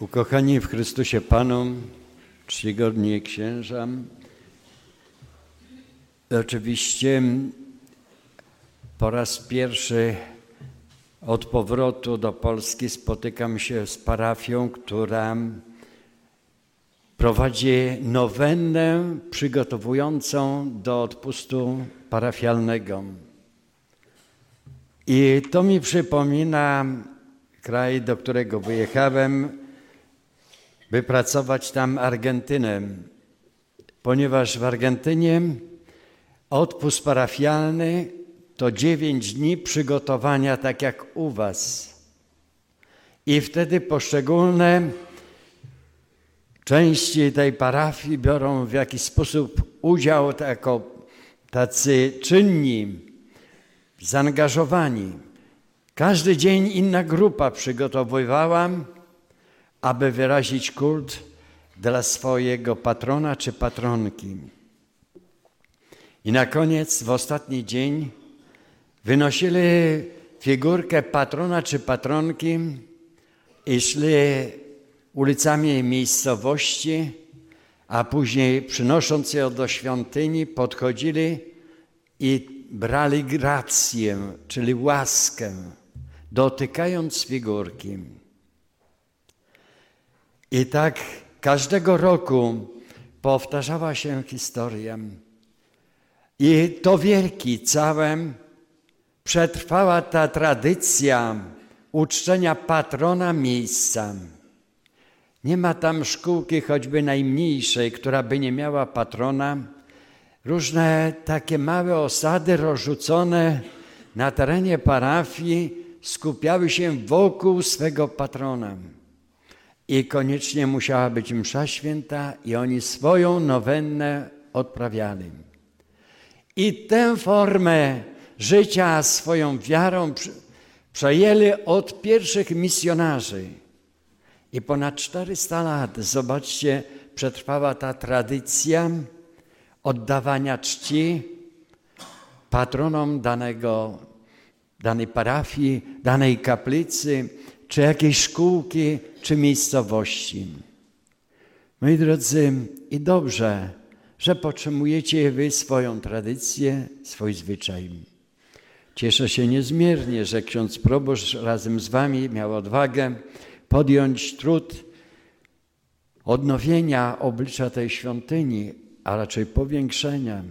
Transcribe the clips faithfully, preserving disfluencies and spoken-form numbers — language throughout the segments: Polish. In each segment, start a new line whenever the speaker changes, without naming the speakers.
Ukochani w Chrystusie Panu, czcigodni księża, oczywiście po raz pierwszy od powrotu do Polski spotykam się z parafią, która prowadzi nowennę przygotowującą do odpustu parafialnego. I to mi przypomina kraj, do którego wyjechałem, by pracować tam Argentynę, ponieważ w Argentynie odpust parafialny to dziewięć dni przygotowania, tak jak u was. I wtedy poszczególne części tej parafii biorą w jakiś sposób udział jako tacy czynni, zaangażowani. Każdy dzień inna grupa przygotowywała, aby wyrazić kult dla swojego patrona czy patronki. I na koniec, w ostatni dzień, wynosili figurkę patrona czy patronki i szli ulicami miejscowości, a później przynosząc ją do świątyni, podchodzili i brali grację, czyli łaskę, dotykając figurki. I tak każdego roku powtarzała się historia. I to wielki całym przetrwała ta tradycja uczczenia patrona miejsca. Nie ma tam szkółki, choćby najmniejszej, która by nie miała patrona. Różne takie małe osady rozrzucone na terenie parafii skupiały się wokół swego patrona. I koniecznie musiała być msza święta i oni swoją nowennę odprawiali. I tę formę życia swoją wiarą przejęli od pierwszych misjonarzy. I ponad czterysta lat, zobaczcie, przetrwała ta tradycja oddawania czci patronom danego, danej parafii, danej kaplicy, czy jakiejś szkółki, czy miejscowości. Moi drodzy, i dobrze, że podtrzymujecie wy swoją tradycję, swój zwyczaj. Cieszę się niezmiernie, że ksiądz proboszcz razem z wami miał odwagę podjąć trud odnowienia oblicza tej świątyni, a raczej powiększenia.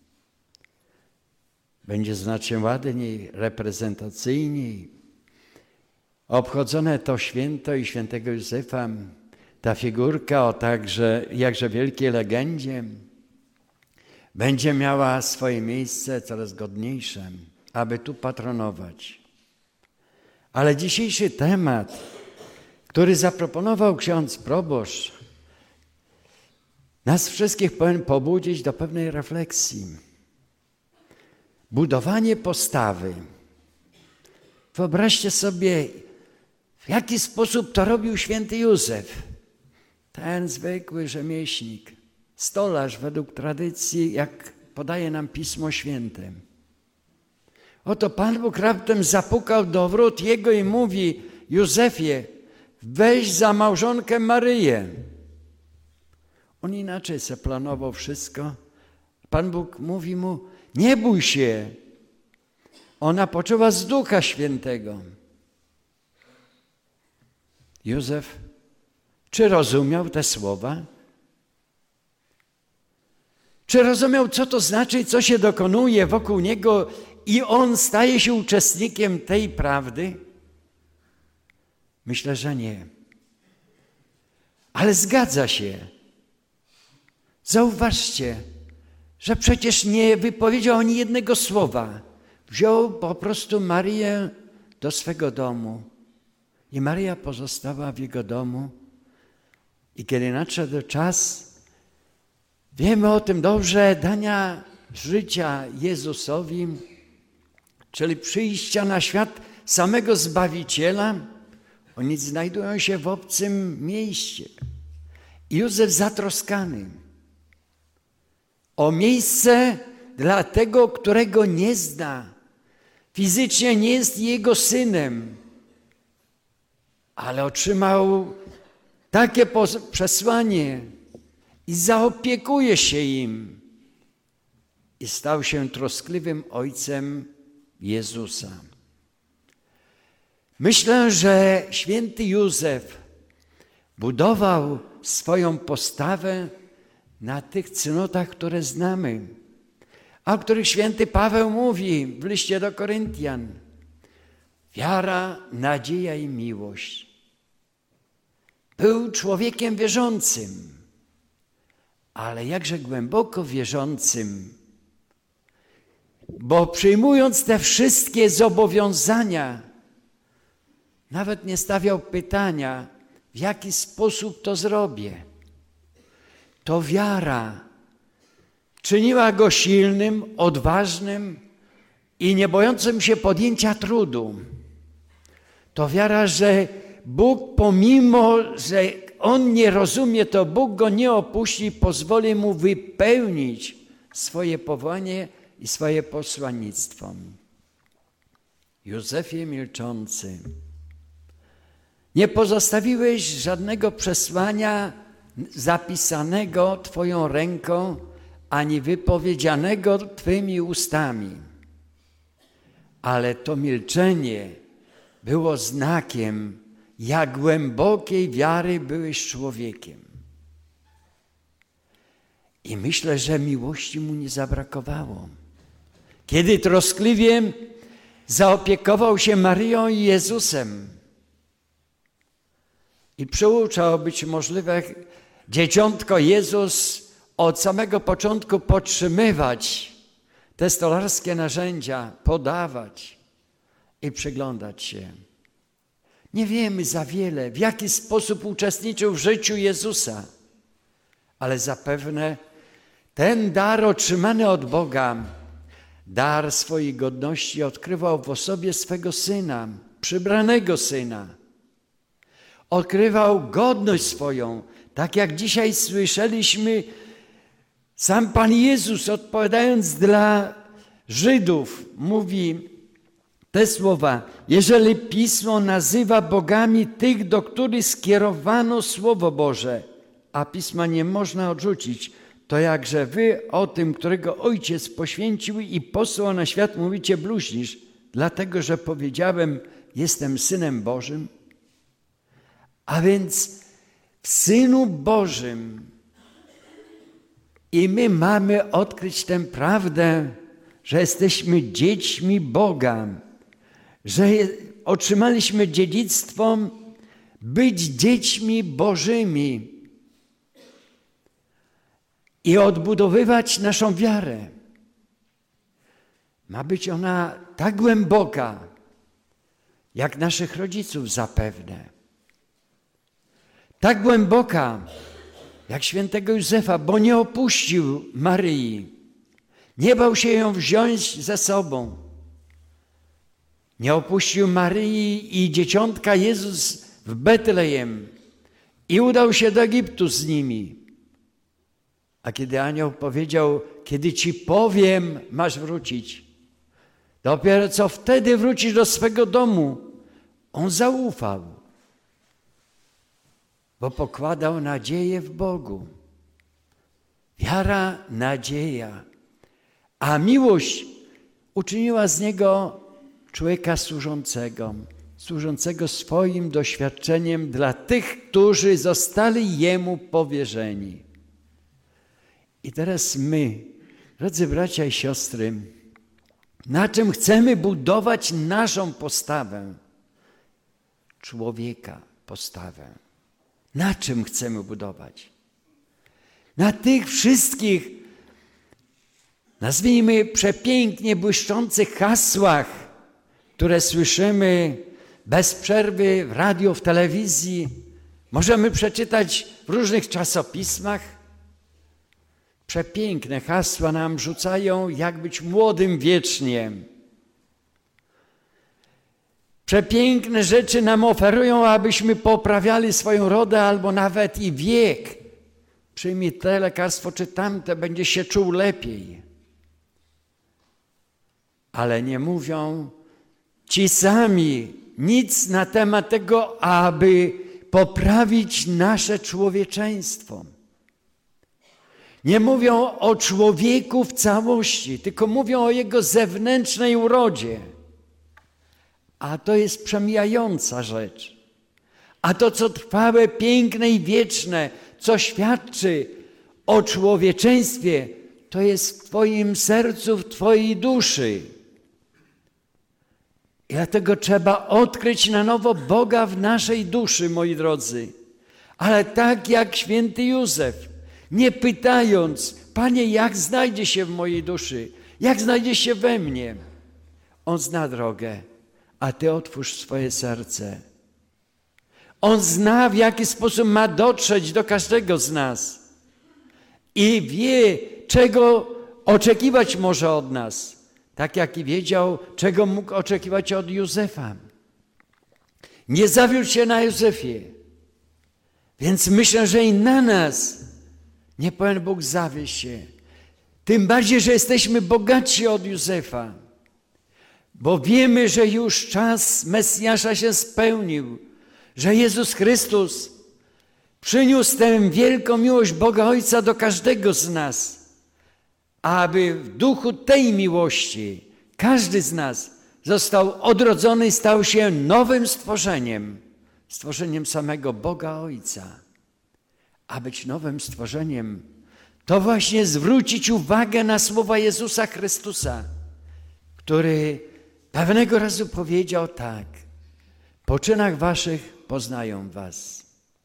Będzie znacznie ładniej, reprezentacyjniej. Obchodzone to święto i świętego Józefa, ta figurka o także jakże wielkiej legendzie, będzie miała swoje miejsce coraz godniejsze, aby tu patronować. Ale dzisiejszy temat, który zaproponował ksiądz proboszcz, nas wszystkich powinien pobudzić do pewnej refleksji. Budowanie postawy. Wyobraźcie sobie, w jaki sposób to robił święty Józef. Ten zwykły rzemieślnik, stolarz według tradycji, jak podaje nam Pismo Święte. Oto Pan Bóg raptem zapukał do wrót jego i mówi: Józefie, weź za małżonkę Maryję. On inaczej se planował wszystko. Pan Bóg mówi mu: nie bój się, ona poczęła z Ducha Świętego. Józef, czy rozumiał te słowa? Czy rozumiał, co to znaczy, co się dokonuje wokół niego i on staje się uczestnikiem tej prawdy? Myślę, że nie. Ale zgadza się. Zauważcie, że przecież nie wypowiedział ani jednego słowa. Wziął po prostu Maryję do swego domu i Maryja pozostała w jego domu. I kiedy nadszedł czas, wiemy o tym dobrze, dania życia Jezusowi, czyli przyjścia na świat samego Zbawiciela, oni znajdują się w obcym mieście. I Józef zatroskany o miejsce dla tego, którego nie zna. Fizycznie nie jest jego synem, ale otrzymał takie przesłanie i zaopiekuje się im. I stał się troskliwym ojcem Jezusa. Myślę, że święty Józef budował swoją postawę na tych cnotach, które znamy, a o których święty Paweł mówi w liście do Koryntian. Wiara, nadzieja i miłość. Był człowiekiem wierzącym, ale jakże głęboko wierzącym, bo przyjmując te wszystkie zobowiązania, nawet nie stawiał pytania, w jaki sposób to zrobię. To wiara czyniła go silnym, odważnym i nie bojącym się podjęcia trudu. To wiara, że Bóg, pomimo że on nie rozumie, to Bóg go nie opuści i pozwoli mu wypełnić swoje powołanie i swoje posłannictwo. Józefie milczący, nie pozostawiłeś żadnego przesłania zapisanego Twoją ręką, ani wypowiedzianego Twymi ustami. Ale to milczenie było znakiem, jak głębokiej wiary byłeś człowiekiem. I myślę, że miłości mu nie zabrakowało. Kiedy troskliwie zaopiekował się Maryją i Jezusem i przyuczał być możliwe dzieciątko Jezus od samego początku podtrzymywać te stolarskie narzędzia, podawać i przyglądać się. Nie wiemy za wiele, w jaki sposób uczestniczył w życiu Jezusa, ale zapewne ten dar otrzymany od Boga, dar swojej godności odkrywał w osobie swego Syna, przybranego Syna. Odkrywał godność swoją, tak jak dzisiaj słyszeliśmy, sam Pan Jezus, odpowiadając dla Żydów, mówi te słowa: jeżeli Pismo nazywa bogami tych, do których skierowano Słowo Boże, a Pisma nie można odrzucić, to jakże wy o tym, którego Ojciec poświęcił i posłał na świat, mówicie bluźnisz, dlatego że powiedziałem, jestem Synem Bożym? A więc w Synu Bożym i my mamy odkryć tę prawdę, że jesteśmy dziećmi Boga, że otrzymaliśmy dziedzictwo być dziećmi Bożymi i odbudowywać naszą wiarę. Ma być ona tak głęboka, jak naszych rodziców zapewne. Tak głęboka, jak świętego Józefa, bo nie opuścił Maryi. Nie bał się ją wziąć ze sobą. Nie opuścił Maryi i dzieciątka Jezus w Betlejem i udał się do Egiptu z nimi. A kiedy anioł powiedział, kiedy ci powiem, masz wrócić, dopiero co wtedy wrócisz do swego domu, on zaufał, bo pokładał nadzieję w Bogu. Wiara, nadzieja, a miłość uczyniła z niego człowieka służącego, służącego swoim doświadczeniem dla tych, którzy zostali jemu powierzeni. I teraz my, drodzy bracia i siostry, na czym chcemy budować naszą postawę? Człowieka postawę. Na czym chcemy budować? Na tych wszystkich, nazwijmy przepięknie błyszczących hasłach, które słyszymy bez przerwy w radiu, w telewizji, możemy przeczytać w różnych czasopismach. Przepiękne hasła nam rzucają, jak być młodym wiecznie. Przepiękne rzeczy nam oferują, abyśmy poprawiali swoją rodę albo nawet i wiek. Przyjmij te lekarstwo czy tamte, będzie się czuł lepiej. Ale nie mówią ci sami nic na temat tego, aby poprawić nasze człowieczeństwo. Nie mówią o człowieku w całości, tylko mówią o jego zewnętrznej urodzie. A to jest przemijająca rzecz. A to, co trwałe, piękne i wieczne, co świadczy o człowieczeństwie, to jest w Twoim sercu, w Twojej duszy. I dlatego trzeba odkryć na nowo Boga w naszej duszy, moi drodzy. Ale tak jak święty Józef, nie pytając, Panie, jak znajdzie się w mojej duszy, jak znajdzie się we mnie. On zna drogę, a Ty otwórz swoje serce. On zna, w jaki sposób ma dotrzeć do każdego z nas. I wie, czego oczekiwać może od nas. Tak jak i wiedział, czego mógł oczekiwać od Józefa. Nie zawiódł się na Józefie. Więc myślę, że i na nas nie powinien Bóg zawieść się. Tym bardziej, że jesteśmy bogatsi od Józefa. Bo wiemy, że już czas Mesjasza się spełnił. Że Jezus Chrystus przyniósł tę wielką miłość Boga Ojca do każdego z nas. Aby w duchu tej miłości każdy z nas został odrodzony i stał się nowym stworzeniem. Stworzeniem samego Boga Ojca. A być nowym stworzeniem, to właśnie zwrócić uwagę na słowa Jezusa Chrystusa, który pewnego razu powiedział tak: po czynach waszych poznają was.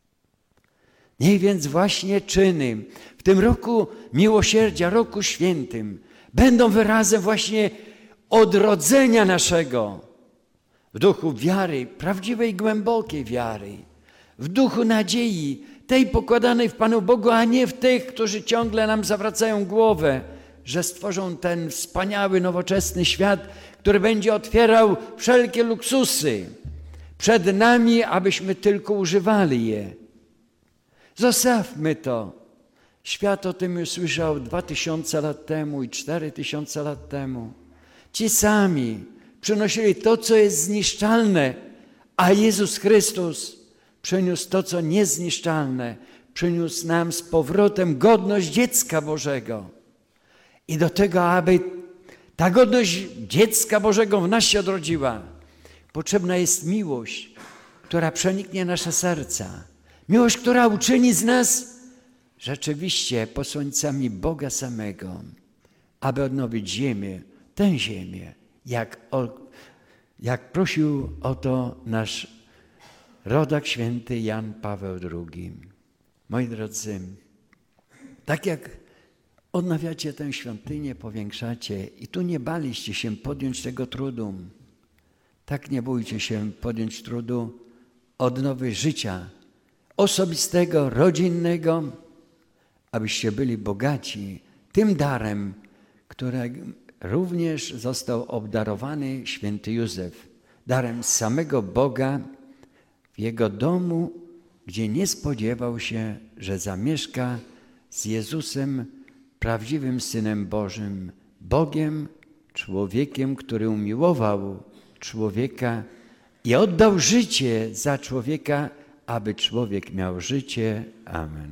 Niech więc właśnie czyny w tym roku miłosierdzia, roku świętym, będą wyrazem właśnie odrodzenia naszego w duchu wiary, prawdziwej, głębokiej wiary, w duchu nadziei, tej pokładanej w Panu Bogu, a nie w tych, którzy ciągle nam zawracają głowę, że stworzą ten wspaniały, nowoczesny świat, który będzie otwierał wszelkie luksusy przed nami, abyśmy tylko używali je. Zostawmy to. Świat o tym już słyszał dwa tysiące lat temu i cztery tysiące lat temu. Ci sami przynosili to, co jest zniszczalne, a Jezus Chrystus przyniósł to, co niezniszczalne. Przyniósł nam z powrotem godność dziecka Bożego. I do tego, aby ta godność dziecka Bożego w nas się odrodziła, potrzebna jest miłość, która przeniknie nasze serca. Miłość, która uczyni z nas rzeczywiście posłańcami Boga samego, aby odnowić ziemię, tę ziemię, jak, o, jak prosił o to nasz rodak święty Jan Paweł drugi. Moi drodzy, tak jak odnawiacie tę świątynię, powiększacie i tu nie baliście się podjąć tego trudu, tak nie bójcie się podjąć trudu odnowy życia osobistego, rodzinnego, abyście byli bogaci tym darem, którym również został obdarowany święty Józef, darem samego Boga w jego domu, gdzie nie spodziewał się, że zamieszka z Jezusem, prawdziwym Synem Bożym, Bogiem, człowiekiem, który umiłował człowieka i oddał życie za człowieka, aby człowiek miał życie. Amen.